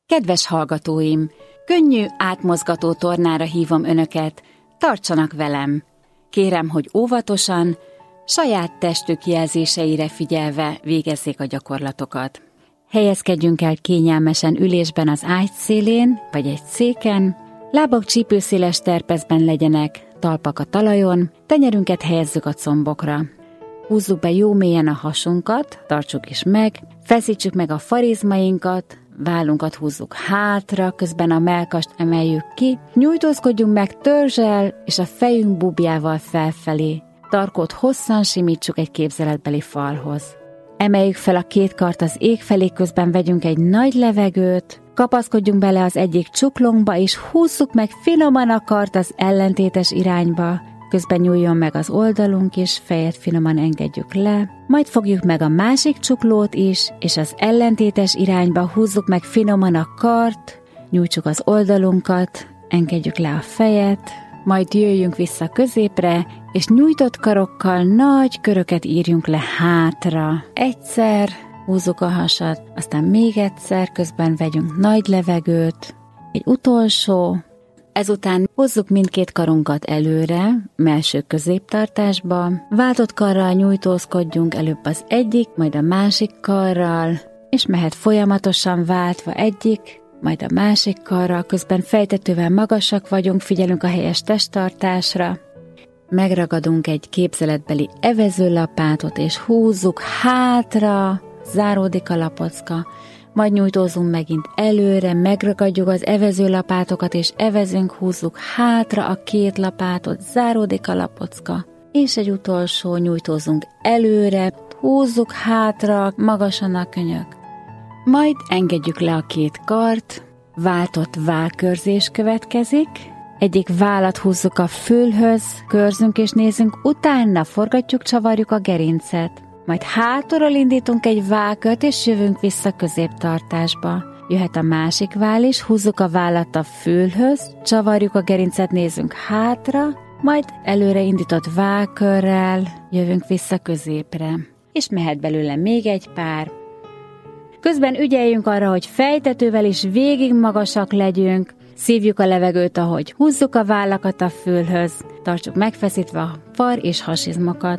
Kedves hallgatóim, könnyű, átmozgató tornára hívom önöket, tartsanak velem. Kérem, hogy óvatosan, saját testük jelzéseire figyelve végezzék a gyakorlatokat. Helyezkedjünk el kényelmesen ülésben az ágy szélén, vagy egy széken, lábak csípőszéles terpezben legyenek, talpak a talajon, tenyerünket helyezzük a combokra. Húzzuk be jó mélyen a hasunkat, tartsuk is meg, feszítsük meg a farizmainkat, vállunkat húzzuk hátra, közben a mellkast emeljük ki, nyújtózkodjunk meg törzsel és a fejünk búbjával felfelé. Tarkót hosszan simítsuk egy képzeletbeli falhoz. Emeljük fel a két kart az ég felé, közben vegyünk egy nagy levegőt, kapaszkodjunk bele az egyik csuklónkba, és húzzuk meg finoman a kart az ellentétes irányba, közben nyúljon meg az oldalunk is, fejet finoman engedjük le, majd fogjuk meg a másik csuklót is, és az ellentétes irányba húzzuk meg finoman a kart, nyújtsuk az oldalunkat, engedjük le a fejet, majd jöjjünk vissza középre, és nyújtott karokkal nagy köröket írjunk le hátra. Egyszer húzzuk a hasat, aztán még egyszer, közben vegyünk nagy levegőt, egy utolsó. Ezután hozzuk mindkét karunkat előre, mellső középtartásba, váltott karral nyújtózkodjunk előbb az egyik, majd a másik karral, és mehet folyamatosan váltva egyik, majd a másik karral, közben fejtetővel magasak vagyunk, figyelünk a helyes testtartásra, megragadunk egy képzeletbeli evezőlapátot, és húzzuk hátra, záródik a lapocka, majd nyújtózunk megint előre, megragadjuk az evezőlapátokat, és evezünk, húzzuk hátra a két lapátot, záródik a lapocka, és egy utolsó, nyújtózunk előre, húzzuk hátra, magasan a könyök. Majd engedjük le a két kart, váltott vállkörzés következik, egyik vállat húzzuk a fülhöz, körzünk és nézzünk, utána forgatjuk, csavarjuk a gerincet. Majd hátulról indítunk egy vállkört, és jövünk vissza középtartásba. Jöhet a másik váll is, húzzuk a vállat a fülhöz, csavarjuk a gerincet, nézzünk hátra, majd előre indított vállkörrel jövünk vissza középre. És mehet belőle még egy pár. Közben ügyeljünk arra, hogy fejtetővel is végig magasak legyünk, szívjuk a levegőt, ahogy húzzuk a vállakat a fülhöz, tartsuk megfeszítve a far és hasizmokat.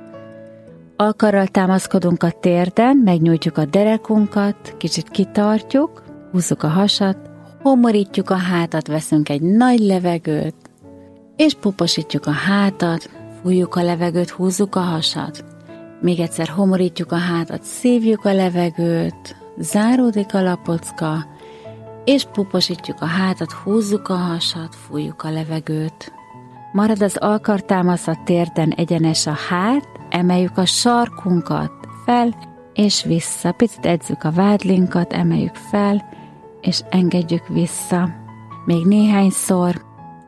Alkarral támaszkodunk a térden, megnyújtjuk a derekunkat, kicsit kitartjuk, húzzuk a hasat, homorítjuk a hátat, veszünk egy nagy levegőt, és puposítjuk a hátat, fújjuk a levegőt, húzzuk a hasat. Még egyszer homorítjuk a hátat, szívjuk a levegőt, záródik a lapocka, és puposítjuk a hátat, húzzuk a hasat, fújjuk a levegőt. Marad az alkartámasz a térden, egyenes a hát, emeljük a sarkunkat fel és vissza. Picit edzük a vádlinkat, emeljük fel és engedjük vissza. Még néhányszor.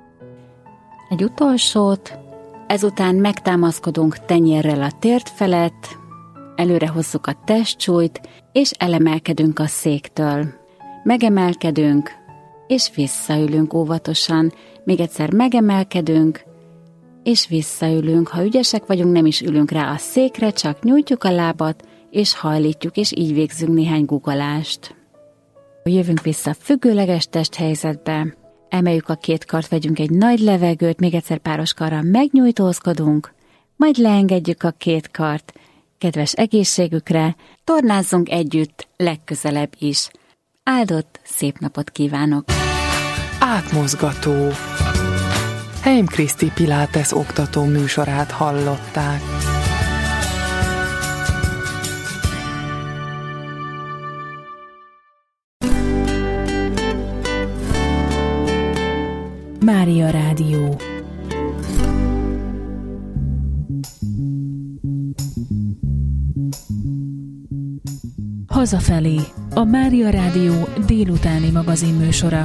Egy utolsót. Ezután megtámaszkodunk tenyérrel a térd felett, előre hozzuk a testsúlyt, és elemelkedünk a széktől. Megemelkedünk, és visszaülünk óvatosan. Még egyszer megemelkedünk, és visszaülünk. Ha ügyesek vagyunk, nem is ülünk rá a székre, csak nyújtjuk a lábat, és hajlítjuk, és így végzünk néhány guggolást. Jövünk vissza függőleges testhelyzetbe, emeljük a két kart, vegyünk egy nagy levegőt, még egyszer páros karral megnyújtózkodunk, majd leengedjük a két kart. Kedves egészségükre, tornázzunk együtt legközelebb is. Áldott, szép napot kívánok! Átmozgató. Heim Kriszti Pilates oktató műsorát hallották. Mária Rádió. Hazafelé, a Mária Rádió délutáni magazinműsora.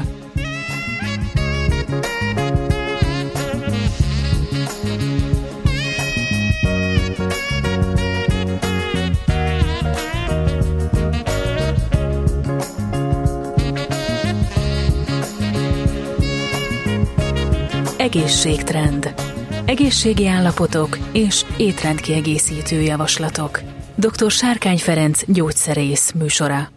Egészségtrend. Egészségi állapotok és étrendkiegészítő javaslatok. Dr. Sárkány Ferenc gyógyszerész műsora.